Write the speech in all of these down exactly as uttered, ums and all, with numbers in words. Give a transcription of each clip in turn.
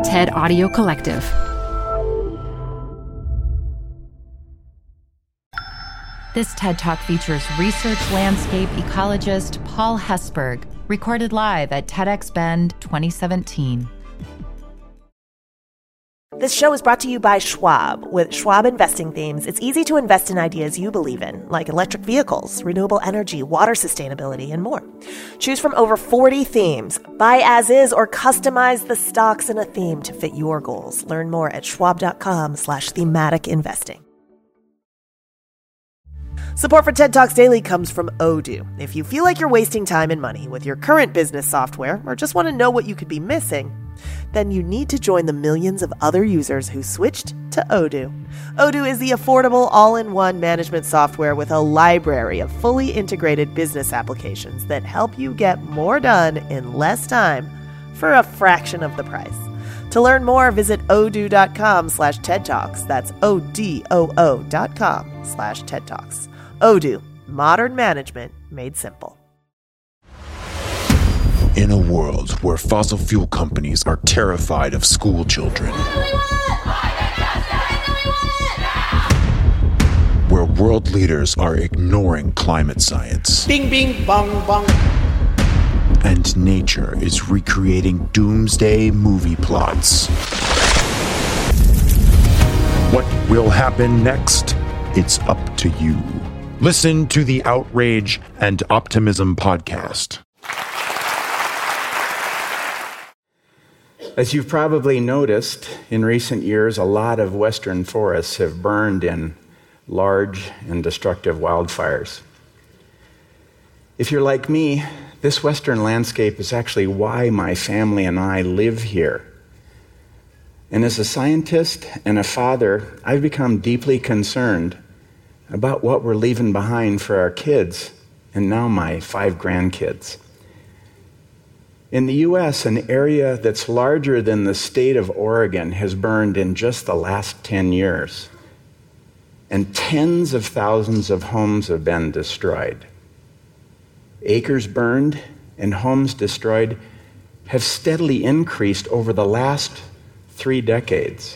TED Audio Collective. This TED Talk features research landscape ecologist Paul Hesburgh, recorded live at TEDx Bend twenty seventeen. This show is brought to you by Schwab. With Schwab Investing Themes, it's easy to invest in ideas you believe in, like electric vehicles, renewable energy, water sustainability, and more. Choose from over forty themes. Buy as is or customize the stocks in a theme to fit your goals. Learn more at schwab.com slash thematic investing. Support for TED Talks Daily comes from Odoo. If you feel like you're wasting time and money with your current business software or just want to know what you could be missing, then you need to join the millions of other users who switched to Odoo. Odoo is the affordable all-in-one management software with a library of fully integrated business applications that help you get more done in less time for a fraction of the price. To learn more, visit odoo.com slash TED Talks. That's O-D-O-O dot com slash TED Talks. Odoo, modern management made simple. In a world where fossil fuel companies are terrified of school children, where world leaders are ignoring climate science, bing, bing, bong, bong, and nature is recreating doomsday movie plots. What will happen next? It's up to you. Listen to the Outrage and Optimism podcast. As you've probably noticed, in recent years, a lot of western forests have burned in large and destructive wildfires. If you're like me, this western landscape is actually why my family and I live here. And as a scientist and a father, I've become deeply concerned about what we're leaving behind for our kids and now my five grandkids. In the U S, an area that's larger than the state of Oregon has burned in just the last ten years. And tens of thousands of homes have been destroyed. Acres burned and homes destroyed have steadily increased over the last three decades.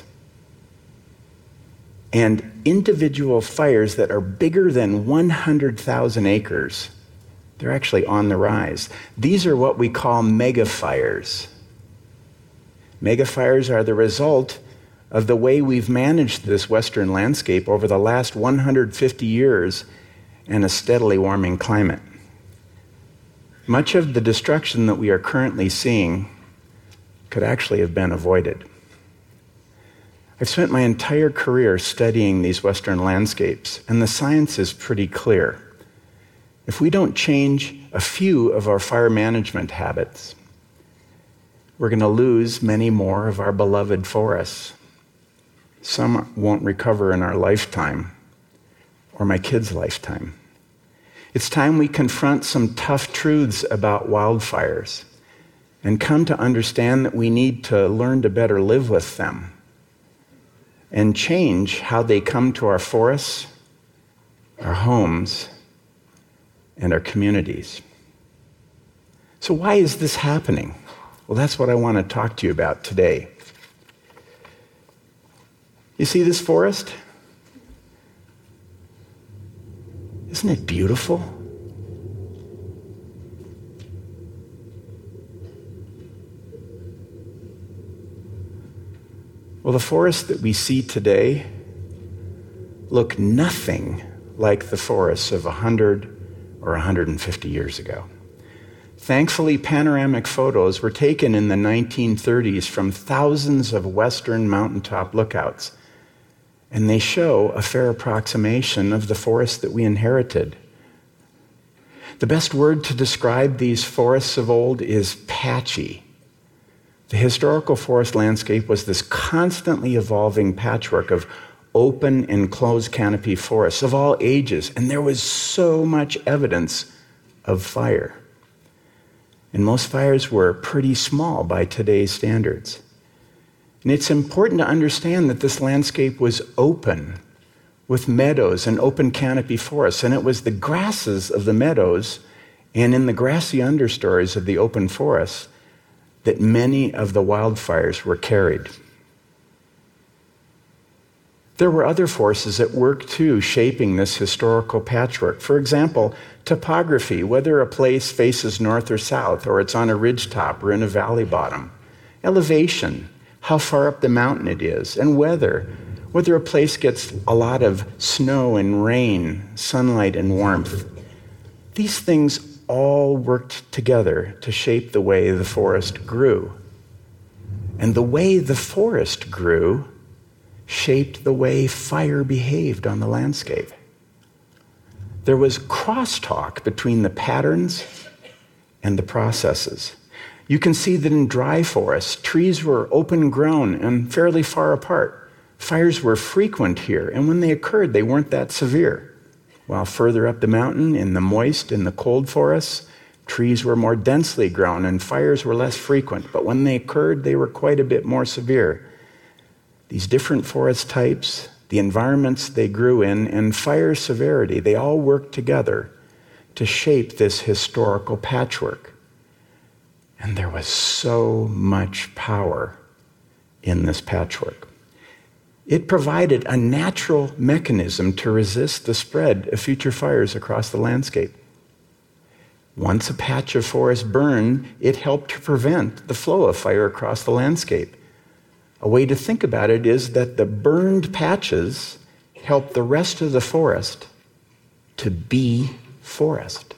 And individual fires that are bigger than one hundred thousand acres, they're actually on the rise. These are what we call megafires. Megafires are the result of the way we've managed this western landscape over the last one hundred fifty years and a steadily warming climate. Much of the destruction that we are currently seeing could actually have been avoided. I've spent my entire career studying these western landscapes, and the science is pretty clear. If we don't change a few of our fire management habits, we're going to lose many more of our beloved forests. Some won't recover in our lifetime or my kids' lifetime. It's time we confront some tough truths about wildfires and come to understand that we need to learn to better live with them and change how they come to our forests, our homes, and our communities. So why is this happening? Well, that's what I want to talk to you about today. You see this forest? Isn't it beautiful? Well, the forests that we see today look nothing like the forests of one hundred or one hundred fifty years ago. Thankfully, panoramic photos were taken in the nineteen thirties from thousands of western mountaintop lookouts, and they show a fair approximation of the forest that we inherited. The best word to describe these forests of old is patchy. The historical forest landscape was this constantly evolving patchwork of open and closed canopy forests of all ages, and there was so much evidence of fire. And most fires were pretty small by today's standards. And it's important to understand that this landscape was open, with meadows and open canopy forests, and it was the grasses of the meadows and in the grassy understories of the open forests that many of the wildfires were carried. There were other forces at work too, shaping this historical patchwork. For example, topography, whether a place faces north or south, or it's on a ridgetop or in a valley bottom. Elevation, how far up the mountain it is. And weather, whether a place gets a lot of snow and rain, sunlight and warmth. These things all worked together to shape the way the forest grew. And the way the forest grew shaped the way fire behaved on the landscape. There was crosstalk between the patterns and the processes. You can see that in dry forests, trees were open grown and fairly far apart. Fires were frequent here, and when they occurred, they weren't that severe. While further up the mountain, in the moist and the cold forests, trees were more densely grown and fires were less frequent, but when they occurred, they were quite a bit more severe. These different forest types, the environments they grew in, and fire severity, they all worked together to shape this historical patchwork. And there was so much power in this patchwork. It provided a natural mechanism to resist the spread of future fires across the landscape. Once a patch of forest burned, it helped to prevent the flow of fire across the landscape. A way to think about it is that the burned patches help the rest of the forest to be forest.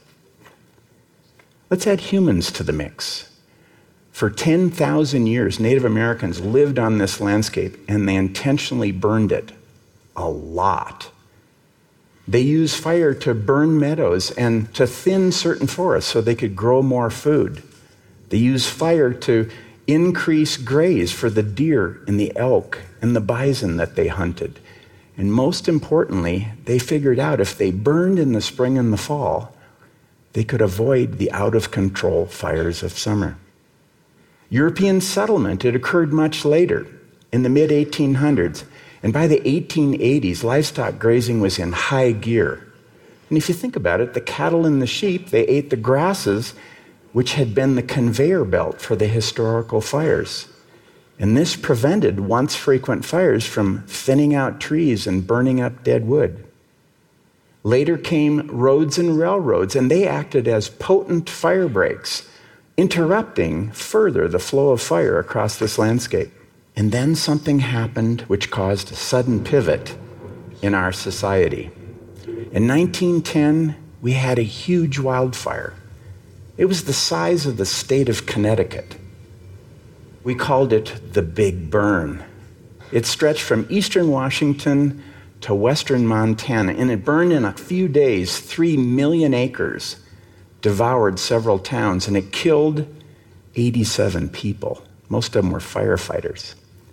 Let's add humans to the mix. For ten thousand years, Native Americans lived on this landscape and they intentionally burned it a lot. They used fire to burn meadows and to thin certain forests so they could grow more food. They used fire to increase graze for the deer and the elk and the bison that they hunted. And most importantly, they figured out if they burned in the spring and the fall, they could avoid the out-of-control fires of summer. European settlement, it occurred much later, in the mid eighteen hundreds. And by the eighteen eighties, livestock grazing was in high gear. And if you think about it, the cattle and the sheep, they ate the grasses which had been the conveyor belt for the historical fires. And this prevented once frequent fires from thinning out trees and burning up dead wood. Later came roads and railroads, and they acted as potent fire breaks, interrupting further the flow of fire across this landscape. And then something happened which caused a sudden pivot in our society. In nineteen ten, we had a huge wildfire. It was the size of the state of Connecticut. We called it the Big Burn. It stretched from eastern Washington to western Montana, and it burned in a few days three million acres, devoured several towns, and it killed eighty-seven people. Most of them were firefighters.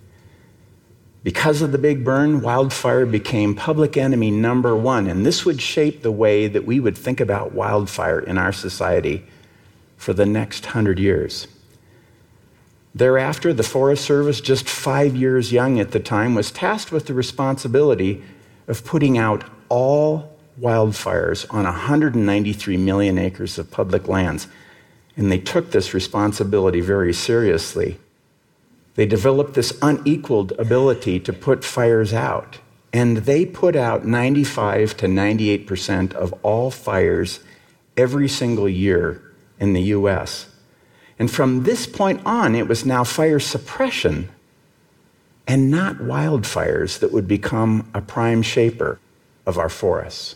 Because of the Big Burn, wildfire became public enemy number one, and this would shape the way that we would think about wildfire in our society for the next hundred years. Thereafter, the Forest Service, just five years young at the time, was tasked with the responsibility of putting out all wildfires on one hundred ninety-three million acres of public lands. And they took this responsibility very seriously. They developed this unequaled ability to put fires out. And they put out ninety-five to ninety-eight percent of all fires every single year in the U S. And from this point on, it was now fire suppression and not wildfires that would become a prime shaper of our forests.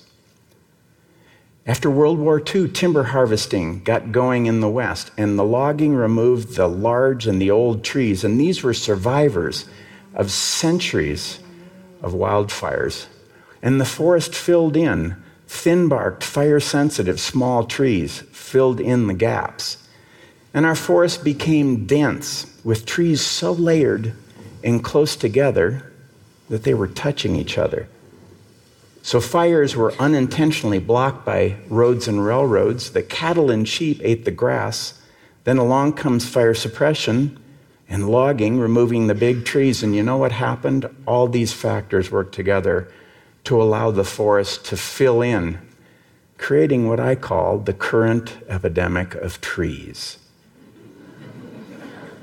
After World War Two, timber harvesting got going in the West, and the logging removed the large and the old trees, and these were survivors of centuries of wildfires. And the forest filled in. Thin-barked, fire-sensitive small trees filled in the gaps. And our forest became dense, with trees so layered and close together that they were touching each other. So fires were unintentionally blocked by roads and railroads. The cattle and sheep ate the grass. Then along comes fire suppression and logging, removing the big trees. And you know what happened? All these factors worked together to allow the forest to fill in, creating what I call the current epidemic of trees.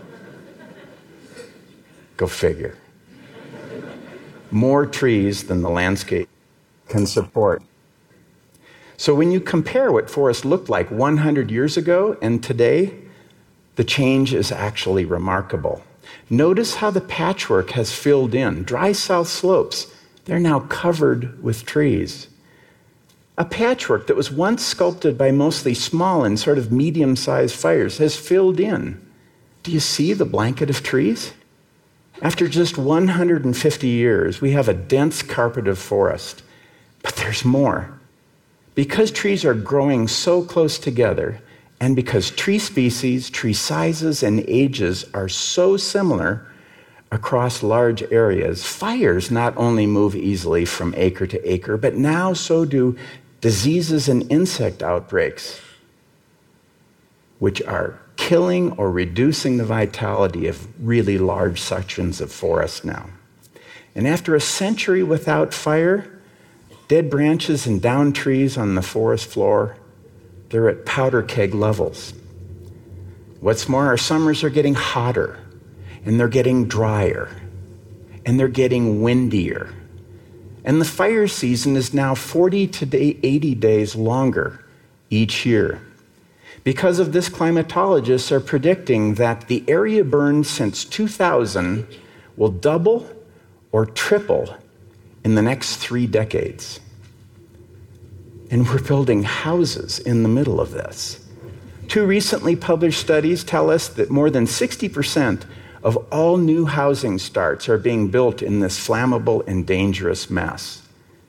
Go figure. More trees than the landscape can support. So when you compare what forests looked like one hundred years ago and today, the change is actually remarkable. Notice how the patchwork has filled in. Dry south slopes, they're now covered with trees. A patchwork that was once sculpted by mostly small and sort of medium-sized fires has filled in. Do you see the blanket of trees? After just one hundred fifty years, we have a dense carpet of forest. But there's more. Because trees are growing so close together, and because tree species, tree sizes, and ages are so similar across large areas, fires not only move easily from acre to acre, but now so do diseases and insect outbreaks, which are killing or reducing the vitality of really large sections of forest now. And after a century without fire, dead branches and downed trees on the forest floor, they're at powder keg levels. What's more, our summers are getting hotter, and they're getting drier, and they're getting windier. And the fire season is now forty to eighty days longer each year. Because of this, climatologists are predicting that the area burned since two thousand will double or triple in the next three decades. And we're building houses in the middle of this. Two recently published studies tell us that more than sixty percent of all new housing starts are being built in this flammable and dangerous mess.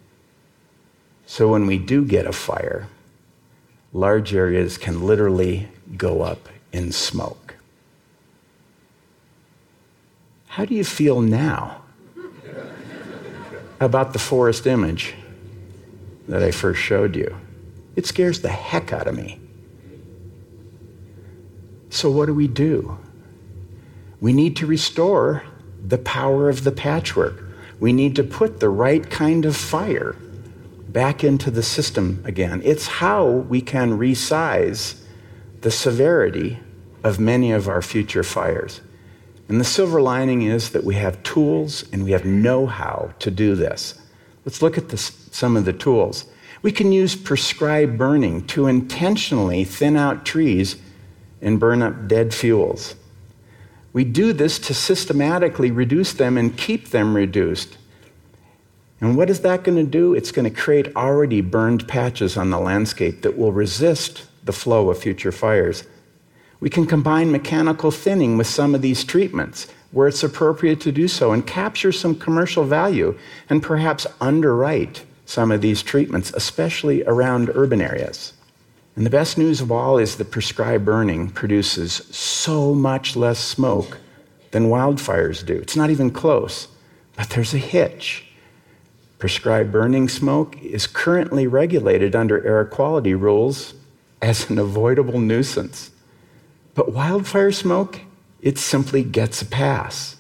So when we do get a fire, large areas can literally go up in smoke. How do you feel now about the forest image that I first showed you? It scares the heck out of me. So what do we do? We need to restore the power of the patchwork. We need to put the right kind of fire back into the system again. It's how we can resize the severity of many of our future fires. And the silver lining is that we have tools and we have know-how to do this. Let's look at this, some of the tools. We can use prescribed burning to intentionally thin out trees and burn up dead fuels. We do this to systematically reduce them and keep them reduced. And what is that going to do? It's going to create already burned patches on the landscape that will resist the flow of future fires. We can combine mechanical thinning with some of these treatments where it's appropriate to do so and capture some commercial value and perhaps underwrite some of these treatments, especially around urban areas. And the best news of all is that prescribed burning produces so much less smoke than wildfires do. It's not even close, but there's a hitch. Prescribed burning smoke is currently regulated under air quality rules as an avoidable nuisance. But wildfire smoke, it simply gets a pass.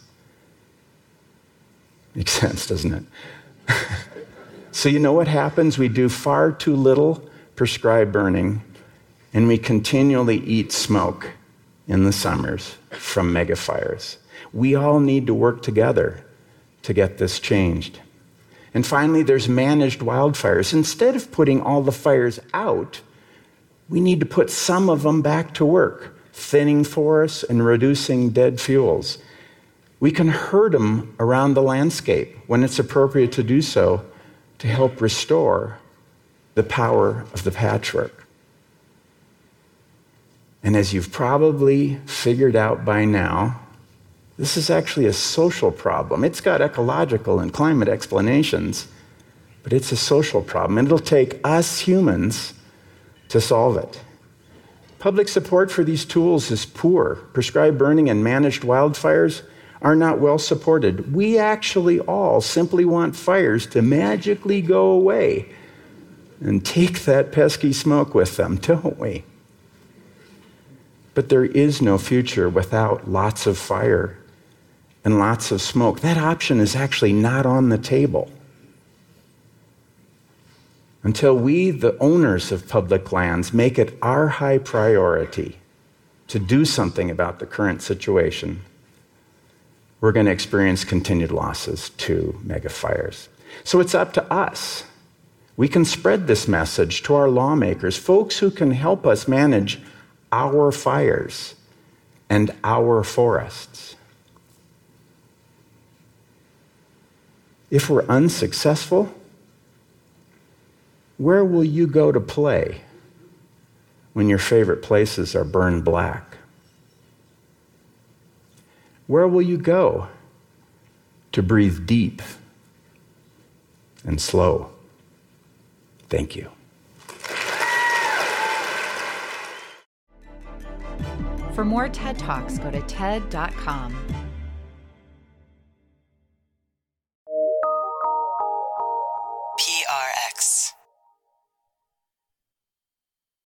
Makes sense, doesn't it? So you know what happens? We do far too little prescribed burning, and we continually eat smoke in the summers from megafires. We all need to work together to get this changed. And finally, there's managed wildfires. Instead of putting all the fires out, we need to put some of them back to work, thinning forests and reducing dead fuels. We can herd them around the landscape when it's appropriate to do so to help restore the power of the patchwork. And as you've probably figured out by now, this is actually a social problem. It's got ecological and climate explanations, but it's a social problem. And it'll take us humans to solve it. Public support for these tools is poor. Prescribed burning and managed wildfires are not well supported. We actually all simply want fires to magically go away and take that pesky smoke with them, don't we? But there is no future without lots of fire and lots of smoke. That option is actually not on the table. Until we, the owners of public lands, make it our high priority to do something about the current situation, we're going to experience continued losses to mega fires. So it's up to us. We can spread this message to our lawmakers, folks who can help us manage our fires and our forests. If we're unsuccessful, where will you go to play when your favorite places are burned black? Where will you go to breathe deep and slow? Thank you. For more TED Talks, go to T E D dot com.